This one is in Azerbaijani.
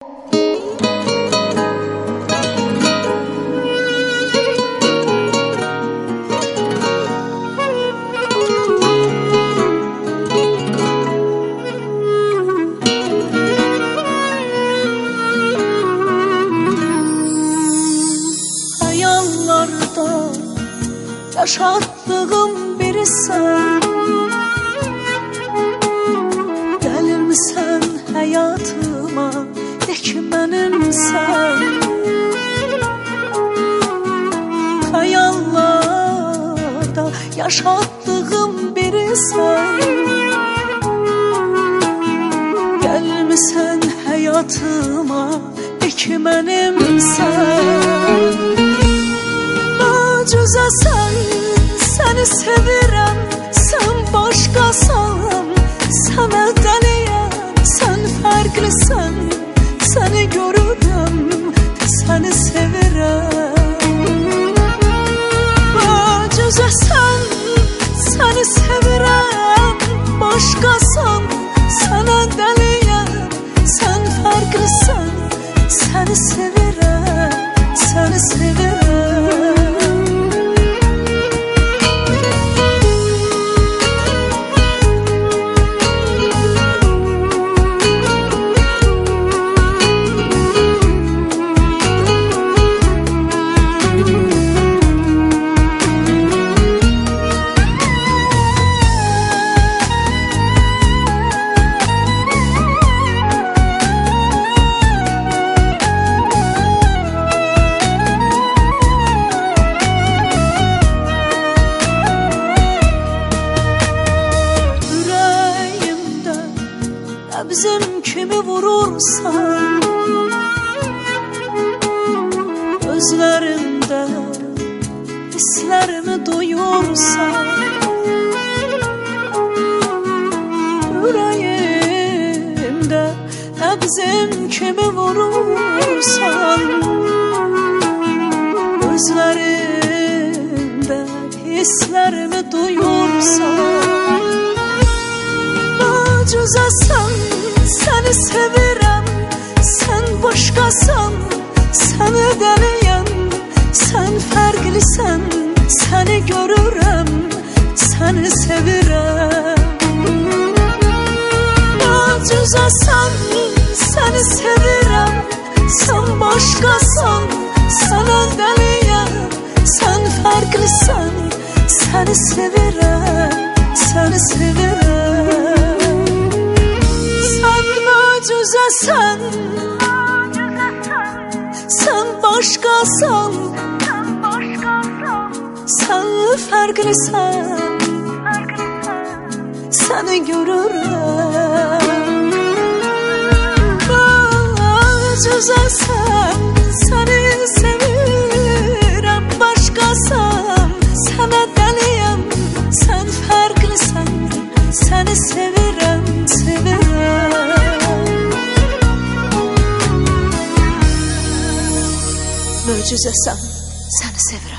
Yaşattığım biri sen, gelirmisən hayatıma, de ki benimsən. Hayallarda yaşattığım biri sen, gelirmisən hayatıma, de ki benimsən. Möcüzəsən, səni sevirəm, sən başqasan, sənə dəliyəm, sən fərqlisən, səni görürəm, səni sevirəm. Möcüzəsən, səni sevirəm, başqasan, sənə dəliyəm, sən fərqlisən, səni sevirəm, səni sevirəm. Bizim kimi vurursan, gözlerinde hislerimi duyursan, yüreğimde bizim kimi vurursan, gözlerimde hislerimi duyursan. Möcüzəsən, səni sevirəm, sən başqasan, səni dəliyəm, sən fərqlisən, səni görürəm, səni sevirəm. Möcüzəsən, səni sevirəm, sən başqasan, sənə dəliyəm, sən fərqlisən, səni sevirəm, səni sevirəm. Möcüzəsən, sən başqasan, sən fərqlisən, səni görürəm. Möcüzəsən, səni sevirəm, başqasan, sənə dəliyəm, sən fərqlisən, səni sevirəm, sevirəm. Möcüzəsən, səni sevirəm.